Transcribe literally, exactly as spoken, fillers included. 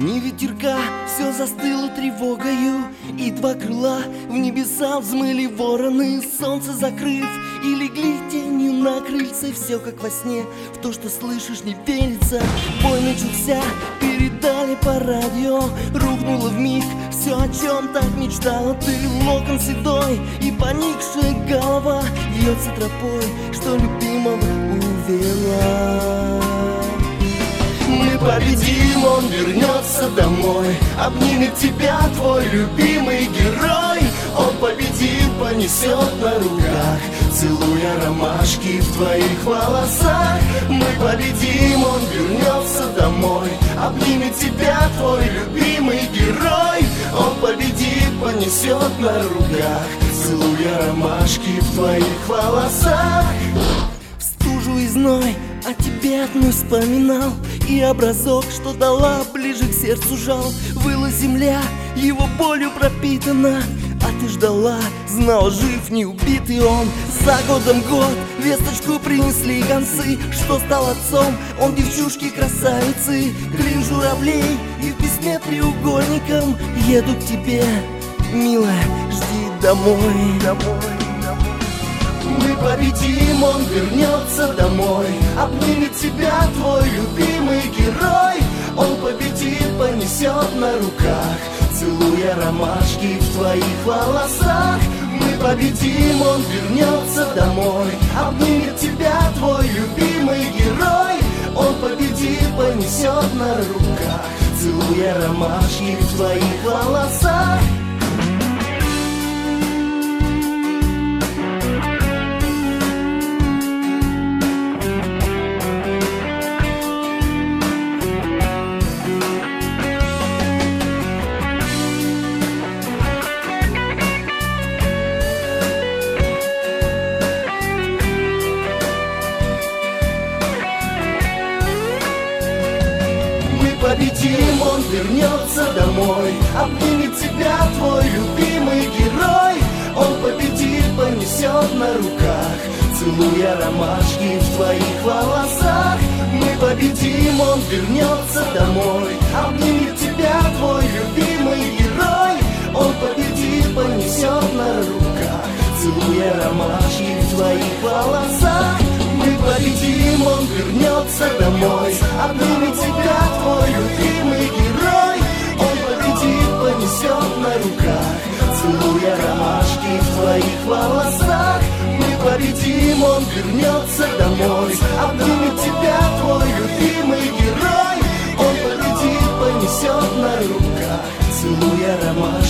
Ни ветерка, все застыло тревогою, и два крыла в небеса взмыли вороны. Солнце закрыв, и легли тенью на крыльце. Все как во сне, в то, что слышишь, не верится. Бой начался, передали по радио. Рухнуло вмиг все, о чем так мечтала ты. Локон седой и поникшая голова вьется тропой, что любимого увела. Мы победим, он вернется домой, обнимет тебя твой любимый герой. Он победит, понесет на руках, целуя ромашки в твоих волосах. Мы победим, он вернется домой, обнимет тебя твой любимый герой. Он победит, понесет на руках, целуя ромашки в твоих волосах. В стужу и зной о тебе одной вспоминал, и образок, что дала, ближе к сердцу жал. Выла земля, его болью пропитана, а ты ждала, знал, жив, не убитый он. За годом год, весточку принесли гонцы, что стал отцом, он девчушки красавицы. Клин журавлей и в письме треугольником еду к тебе, милая, жди домой, домой. Мы победим, он вернется домой, обнимет тебя твой любимый герой. Он победит, понесет на руках, целуя ромашки в твоих волосах. Мы победим, он вернется домой, обнимет тебя твой любимый герой. Он победит, понесет на руках, целуя ромашки в твоих волосах. Победим, он вернется домой, обнимет тебя твой любимый герой. Он победит, понесет на руках, целуя ромашки в твоих волосах. Мы победим, он вернется домой, обнимет тебя твой любимый герой. Он победит, понесет на руках, целуя ромашки в твоих волосах. Мы победим, он вернется домой, обнимет тебя твой любимый герой. Он победит, понесет на руках, целуя ромашки в твоих волосах. Мы победим, он вернется домой, обнимет тебя твой любимый герой. Он победит, понесет на руках, целуя ромашки.